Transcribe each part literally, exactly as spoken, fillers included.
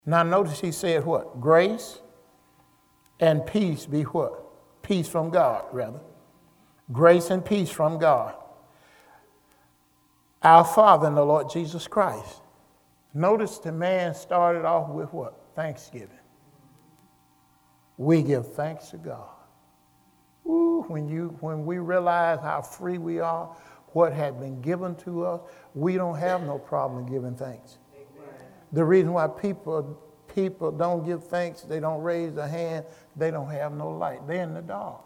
Now notice he said what? Grace and peace be what? Peace from God, rather. Grace and peace from God, our Father and the Lord Jesus Christ. Notice the man started off with what? Thanksgiving. We give thanks to God. Ooh, when, you, when we realize how free we are, what had been given to us, we don't have no problem in giving thanks. Amen. The reason why people, people don't give thanks, they don't raise their hand, they don't have no light. They're in the dark.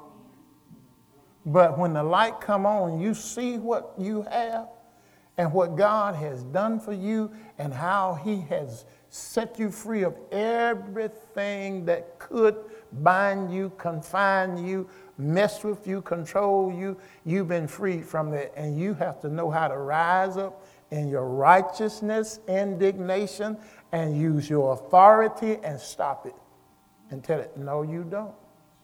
But when the light come on, you see what you have and what God has done for you and how he has set you free of everything that could bind you, confine you, mess with you, control you. You've been freed from that, and you have to know how to rise up in your righteousness, indignation, and use your authority and stop it and tell it, no, you don't.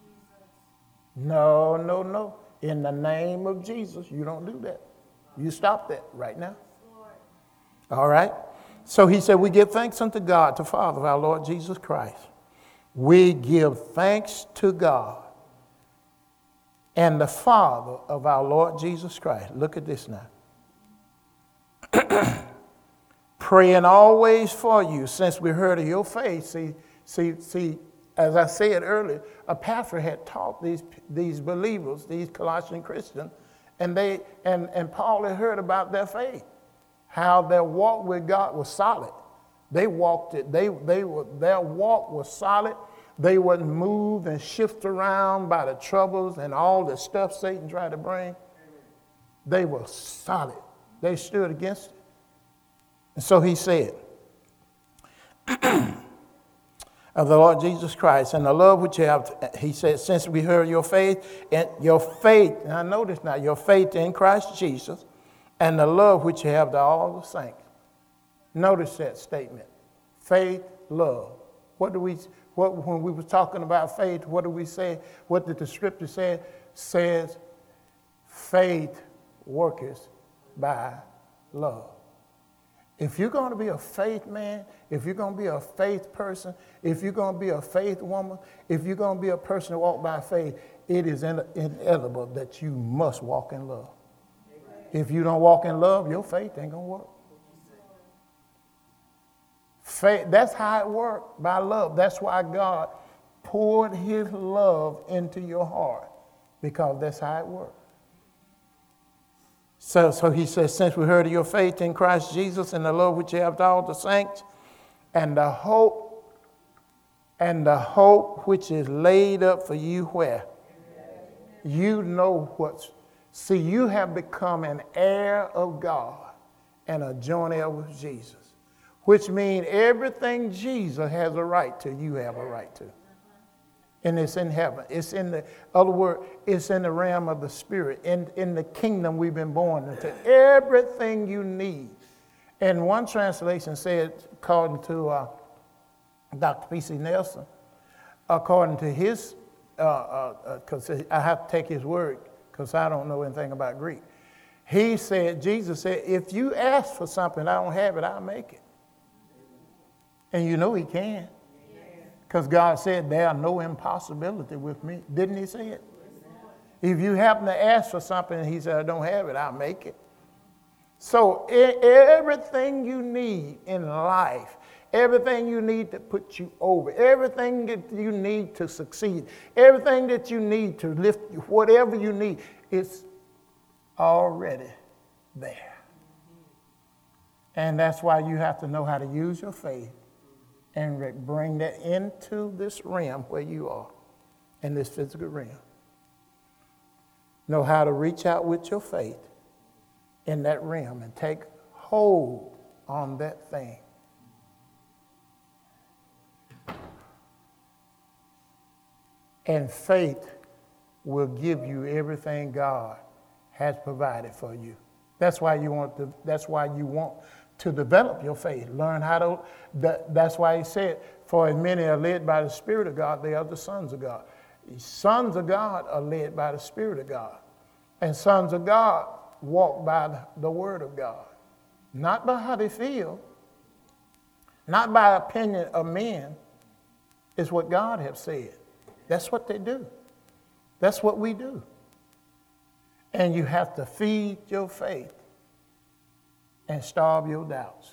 No, no, no. In the name of Jesus, you don't do that. You stop that right now. All right? So he said, we give thanks unto God, the Father of our Lord Jesus Christ. We give thanks to God and the Father of our Lord Jesus Christ. Look at this now. Praying always for you, since we heard of your faith. See, see, see, as I said earlier, Epaphras had taught these, these believers, these Colossian Christians, and they and, and Paul had heard about their faith, how their walk with God was solid. They walked it, they they were their walk was solid. They wasn't moved and shifted around by the troubles and all the stuff Satan tried to bring. They were solid. They stood against it. And so he said, of the Lord Jesus Christ and the love which you have, he said, since we heard your faith, and your faith, now notice now, your faith in Christ Jesus and the love which you have to all the saints. Notice that statement, faith, love. What do we, what, when we were talking about faith, what do we say? What did the scripture say? Says, faith worketh by love. If you're going to be a faith man, if you're going to be a faith person, if you're going to be a faith woman, if you're going to be a person who walk by faith, it is inevitable that you must walk in love. Amen. If you don't walk in love, your faith ain't going to work. Faith, that's how it worked, by love. That's why God poured his love into your heart, because that's how it worked. So, so he says, since we heard of your faith in Christ Jesus and the love which you have to all the saints, and the hope, and the hope which is laid up for you where? Amen. You know what's, see, you have become an heir of God and a joint heir with Jesus, which means everything Jesus has a right to, you have a right to. And it's in heaven. It's in the other word, it's in the realm of the spirit. In, in the kingdom we've been born into. Everything you need. And one translation said, according to uh, Doctor P C Nelson, according to his, because uh, uh, I have to take his word, because I don't know anything about Greek. He said, Jesus said, if you ask for something, I don't have it, I'll make it. And you know he can. Because God said, there are no impossibility with me. Didn't he say it? If you happen to ask for something and he said, I don't have it, I'll make it. So everything you need in life, everything you need to put you over, everything that you need to succeed, everything that you need to lift you, whatever you need, it's already there. And that's why you have to know how to use your faith and bring that into this realm where you are, in this physical realm. Know how to reach out with your faith in that realm and take hold on that thing. And faith will give you everything God has provided for you. That's why you want to, that's why you want to develop your faith. Learn how to, that, that's why he said, for as many are led by the Spirit of God, they are the sons of God. Sons of God are led by the Spirit of God. And sons of God walk by the, the Word of God. Not by how they feel, not by opinion of men. It's what God has said. That's what they do. That's what we do. And you have to feed your faith and starve your doubts.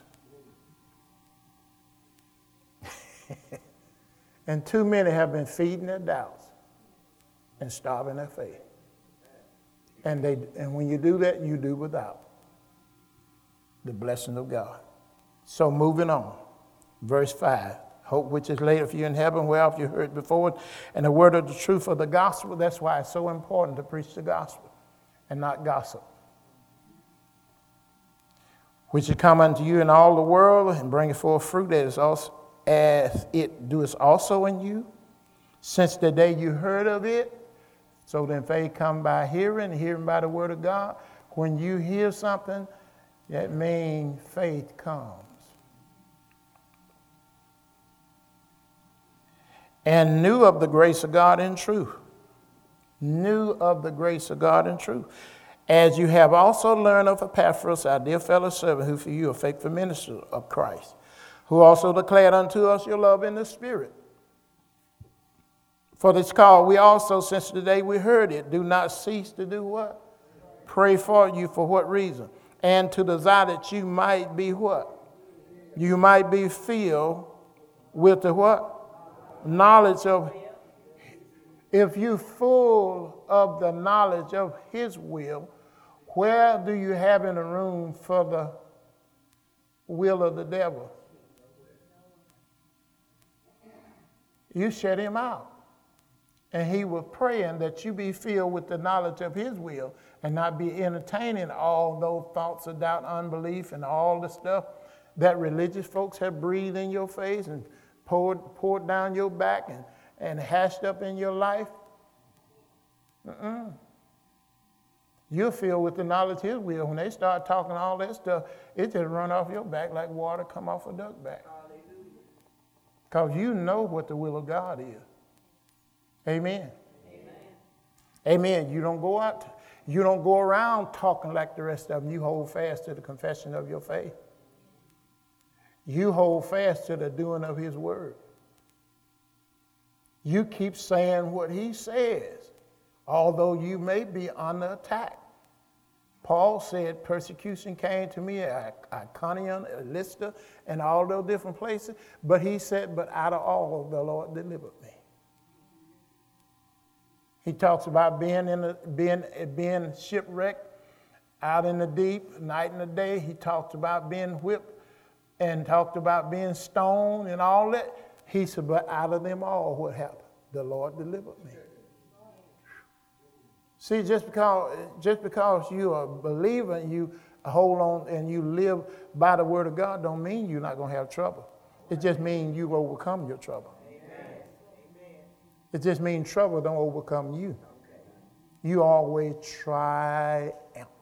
And too many have been feeding their doubts and starving their faith. And they and when you do that, you do without the blessing of God. So moving on, verse five. Hope which is laid for you in heaven, whereof you heard before, and the word of the truth of the gospel. That's why it's so important to preach the gospel and not gossip. Which is come unto you in all the world, and bringeth forth fruit that is also as it doeth also in you, since the day you heard of it. So then faith come by hearing, and hearing by the word of God. When you hear something, that means faith comes. And knew of the grace of God in truth. Knew of the grace of God in truth. As you have also learned of Epaphras, our dear fellow servant, who for you are faithful minister of Christ, who also declared unto us your love in the Spirit. For this cause we also, since the day we heard it, do not cease to do what? Pray for you. For what reason? And to desire that you might be what? You might be filled with the what? Knowledge of, if you're full of the knowledge of his will, where do you have in a room for the will of the devil? You shut him out. And he was praying that you be filled with the knowledge of his will and not be entertaining all those thoughts of doubt, unbelief, and all the stuff that religious folks have breathed in your face and poured, poured down your back and, and hashed up in your life. Mm-mm. You're filled with the knowledge of his will. When they start talking all that stuff, it just run off your back like water come off a duck back. Because you know what the will of God is. Amen. Amen. Amen. You don't go out, you don't go around talking like the rest of them. You hold fast to the confession of your faith. You hold fast to the doing of his word. You keep saying what he says, although you may be under attack. Paul said persecution came to me at Iconium, at Lystra, and all those different places. But he said, but out of all, the Lord delivered me. He talks about being in a, being, being shipwrecked out in the deep, night and the day. He talks about being whipped and talked about being stoned and all that. He said, but out of them all, what happened? The Lord delivered me. See, just because, just because you're a believer and you hold on and you live by the word of God don't mean you're not going to have trouble. It just means you overcome your trouble. Amen. It just means trouble don't overcome you. You always triumph.